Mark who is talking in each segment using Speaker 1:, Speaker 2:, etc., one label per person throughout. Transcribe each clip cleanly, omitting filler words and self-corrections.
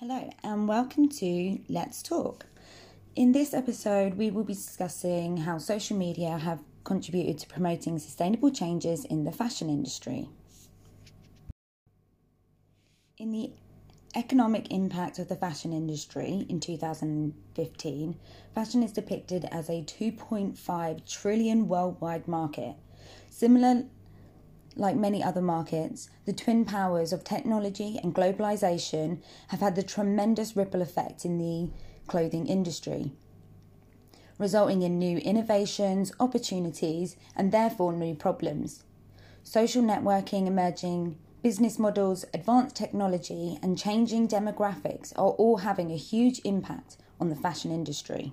Speaker 1: Hello and welcome to Let's Talk. In this episode, we will be discussing how social media have contributed to promoting sustainable changes in the fashion industry. In the economic impact of the fashion industry in 2015, fashion is depicted as a 2.5 trillion worldwide market. Similar like many other markets, the twin powers of technology and globalization have had the tremendous ripple effect in the clothing industry, resulting in new innovations, opportunities, and therefore new problems. Social networking, emerging business models, advanced technology, and changing demographics are all having a huge impact on the fashion industry.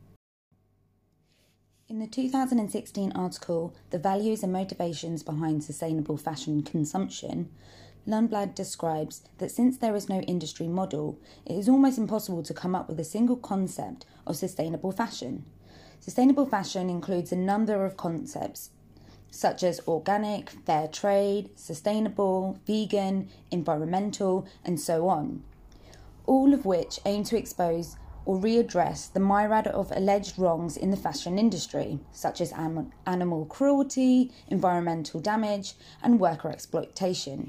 Speaker 1: In the 2016 article, The Values and Motivations Behind Sustainable Fashion Consumption, Lundblad describes that since there is no industry model, it is almost impossible to come up with a single concept of sustainable fashion. Sustainable fashion includes a number of concepts, such as organic, fair trade, sustainable, vegan, environmental, and so on, all of which aim to expose or readdress the myriad of alleged wrongs in the fashion industry, such as animal cruelty, environmental damage, and worker exploitation.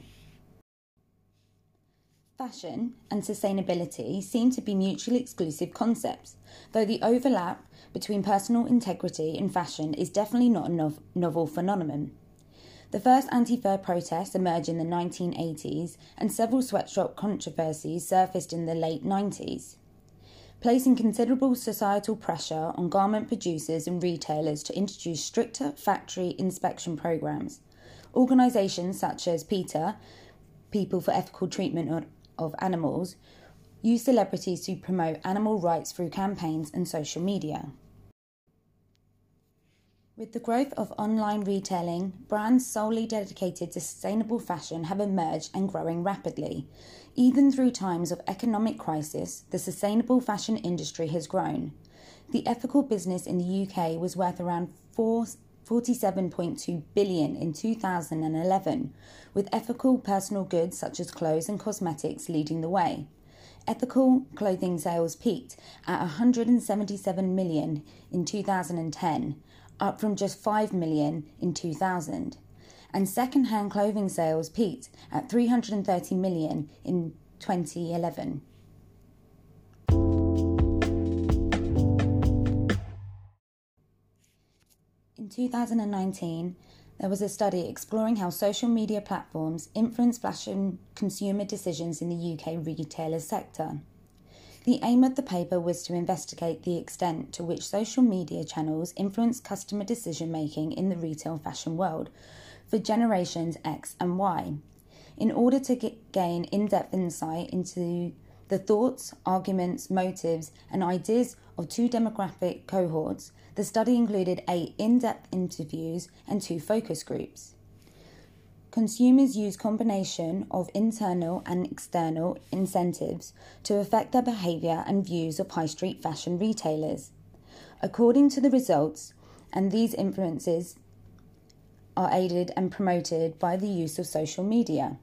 Speaker 1: Fashion and sustainability seem to be mutually exclusive concepts, though the overlap between personal integrity and fashion is definitely not a novel phenomenon. The first anti-fur protests emerged in the 1980s, and several sweatshop controversies surfaced in the late 90s. Placing considerable societal pressure on garment producers and retailers to introduce stricter factory inspection programs. Organisations such as PETA, People for Ethical Treatment of Animals, use celebrities to promote animal rights through campaigns and social media. With the growth of online retailing, brands solely dedicated to sustainable fashion have emerged and growing rapidly. Even through times of economic crisis, the sustainable fashion industry has grown. The ethical business in the UK was worth around 47.2 billion in 2011, with ethical personal goods such as clothes and cosmetics leading the way. Ethical clothing sales peaked at 177 million in 2010, up from just 5 million in 2000. And second-hand clothing sales peaked at 330 million in 2011. In 2019, there was a study exploring how social media platforms influence fashion consumer decisions in the UK retailer sector. The aim of the paper was to investigate the extent to which social media channels influence customer decision-making in the retail fashion world for generations X and Y. In order to gain in-depth insight into the thoughts, arguments, motives, and ideas of two demographic cohorts, the study included 8 in-depth interviews and 2 focus groups. Consumers use combination of internal and external incentives to affect their behaviour and views of high street fashion retailers. According to the results, and these influences are aided and promoted by the use of social media.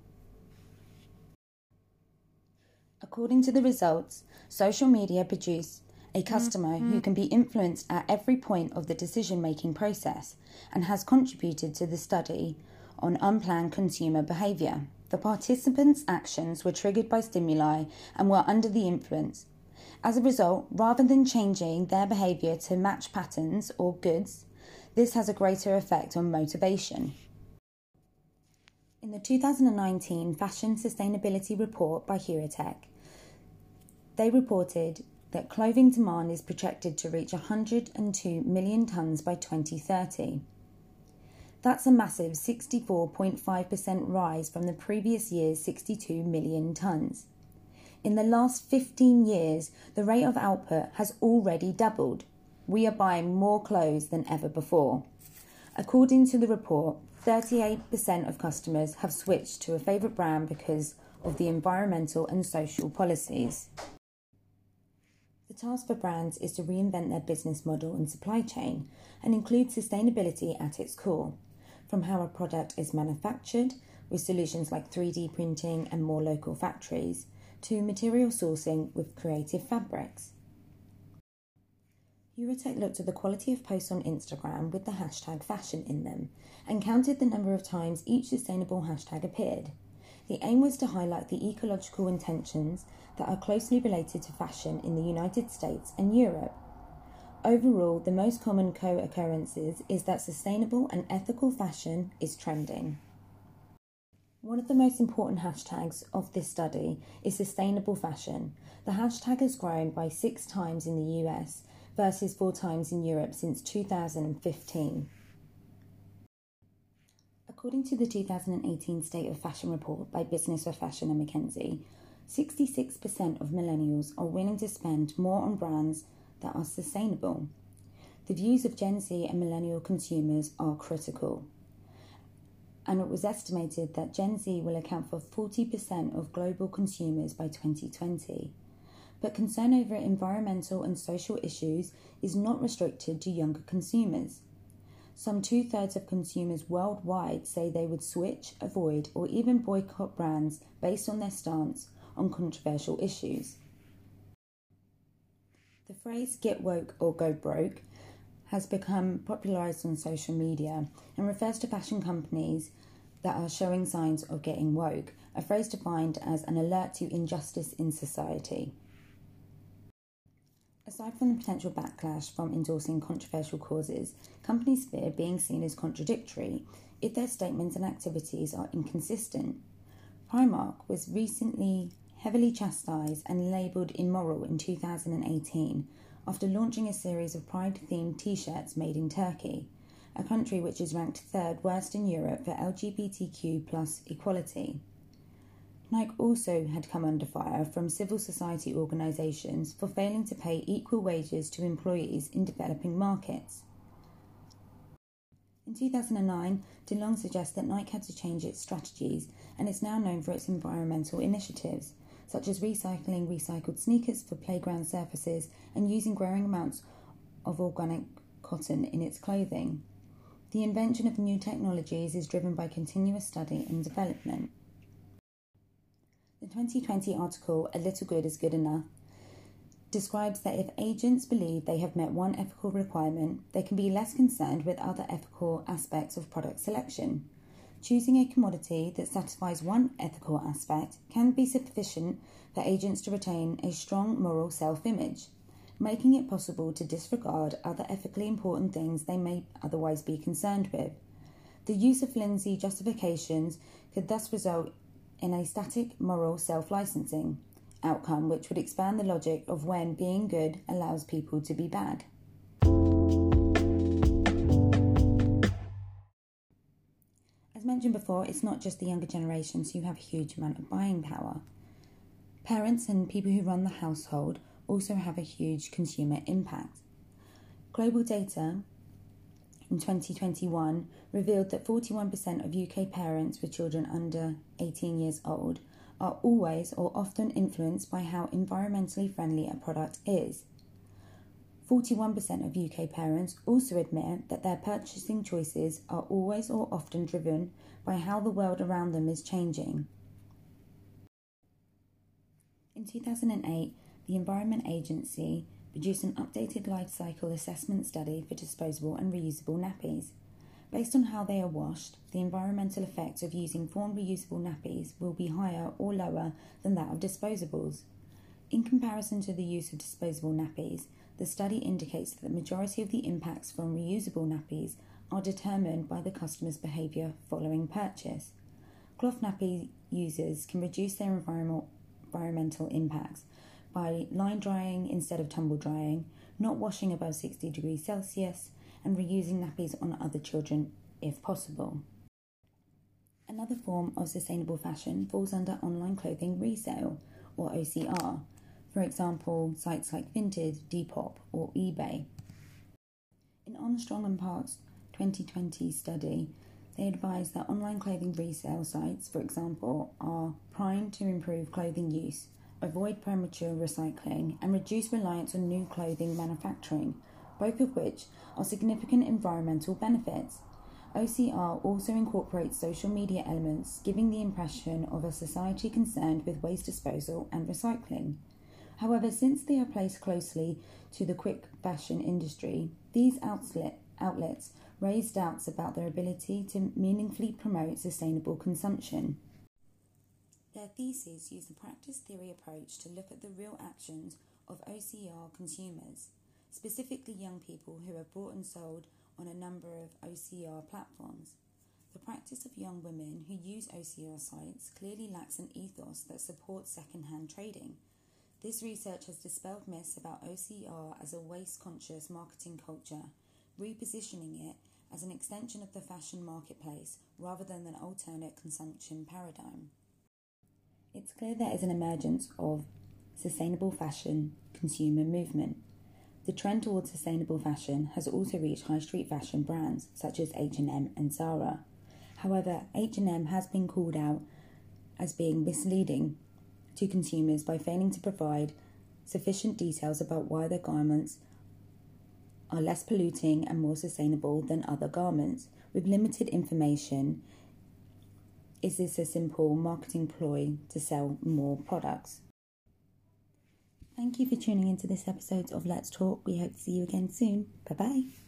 Speaker 1: According to the results, social media produce a customer who can be influenced at every point of the decision-making process and has contributed to the study on unplanned consumer behaviour. The participants' actions were triggered by stimuli and were under the influence. As a result, rather than changing their behaviour to match patterns or goods, this has a greater effect on motivation. In the 2019 Fashion Sustainability Report by Heuratech, they reported that clothing demand is projected to reach 102 million tonnes by 2030. That's a massive 64.5% rise from the previous year's 62 million tonnes. In the last 15 years, the rate of output has already doubled. We are buying more clothes than ever before. According to the report, 38% of customers have switched to a favourite brand because of the environmental and social policies. The task for brands is to reinvent their business model and supply chain and include sustainability at its core, from how a product is manufactured, with solutions like 3D printing and more local factories, to material sourcing with creative fabrics. Eurotech looked at the quality of posts on Instagram with the hashtag fashion in them and counted the number of times each sustainable hashtag appeared. The aim was to highlight the ecological intentions that are closely related to fashion in the United States and Europe. Overall, the most common co-occurrences is that sustainable and ethical fashion is trending. One of the most important hashtags of this study is sustainable fashion. The hashtag has grown by 6 times in the US versus 4 times in Europe since 2015. According to the 2018 State of Fashion report by Business for Fashion and McKinsey, 66% of millennials are willing to spend more on brands that are sustainable. The views of Gen Z and millennial consumers are critical, and it was estimated that Gen Z will account for 40% of global consumers by 2020. But concern over environmental and social issues is not restricted to younger consumers. Some 2/3 of consumers worldwide say they would switch, avoid, or even boycott brands based on their stance on controversial issues. The phrase "get woke or go broke" has become popularized on social media and refers to fashion companies that are showing signs of getting woke, a phrase defined as an alert to injustice in society. Aside from the potential backlash from endorsing controversial causes, companies fear being seen as contradictory if their statements and activities are inconsistent. Primark was recently heavily chastised and labelled immoral in 2018 after launching a series of Pride-themed t-shirts made in Turkey, a country which is ranked 3rd worst in Europe for LGBTQ+ equality. Nike also had come under fire from civil society organisations for failing to pay equal wages to employees in developing markets. In 2009, DeLong suggests that Nike had to change its strategies and is now known for its environmental initiatives, such as recycling recycled sneakers for playground surfaces and using growing amounts of organic cotton in its clothing. The invention of new technologies is driven by continuous study and development. The 2020 article, "A Little Good is Good Enough," describes that if agents believe they have met one ethical requirement, they can be less concerned with other ethical aspects of product selection. Choosing a commodity that satisfies one ethical aspect can be sufficient for agents to retain a strong moral self-image, making it possible to disregard other ethically important things they may otherwise be concerned with. The use of flimsy justifications could thus result in a static moral self-licensing outcome which would expand the logic of when being good allows people to be bad. As mentioned before, it's not just the younger generations who have a huge amount of buying power. Parents and people who run the household also have a huge consumer impact. Global data in 2021 revealed that 41% of UK parents with children under 18 years old are always or often influenced by how environmentally friendly a product is. 41% of UK parents also admit that their purchasing choices are always or often driven by how the world around them is changing. In 2008, the Environment Agency produced an updated life cycle assessment study for disposable and reusable nappies. Based on how they are washed, the environmental effects of using formed reusable nappies will be higher or lower than that of disposables. In comparison to the use of disposable nappies, the study indicates that the majority of the impacts from reusable nappies are determined by the customer's behaviour following purchase. Cloth nappy users can reduce their environmental impacts by line drying instead of tumble drying, not washing above 60 degrees Celsius, and reusing nappies on other children if possible. Another form of sustainable fashion falls under online clothing resale, or OCR, for example, sites like Vinted, Depop, or eBay. In Armstrong and Parks' 2020 study, they advised that online clothing resale sites, for example, are primed to improve clothing use, avoid premature recycling, and reduce reliance on new clothing manufacturing, both of which are significant environmental benefits. OCR also incorporates social media elements, giving the impression of a society concerned with waste disposal and recycling. However, since they are placed closely to the quick fashion industry, these outlets raise doubts about their ability to meaningfully promote sustainable consumption. Their theses use the practice theory approach to look at the real actions of OCR consumers, specifically young people who have bought and sold on a number of OCR platforms. The practice of young women who use OCR sites clearly lacks an ethos that supports second-hand trading. This research has dispelled myths about OCR as a waste-conscious marketing culture, repositioning it as an extension of the fashion marketplace rather than an alternate consumption paradigm. It's clear there is an emergence of sustainable fashion consumer movement. The trend towards sustainable fashion has also reached high street fashion brands such as H&M and Zara. However, H&M has been called out as being misleading to consumers by failing to provide sufficient details about why their garments are less polluting and more sustainable than other garments. With limited information, is this a simple marketing ploy to sell more products? Thank you for tuning into this episode of Let's Talk. We hope to see you again soon. Bye-bye.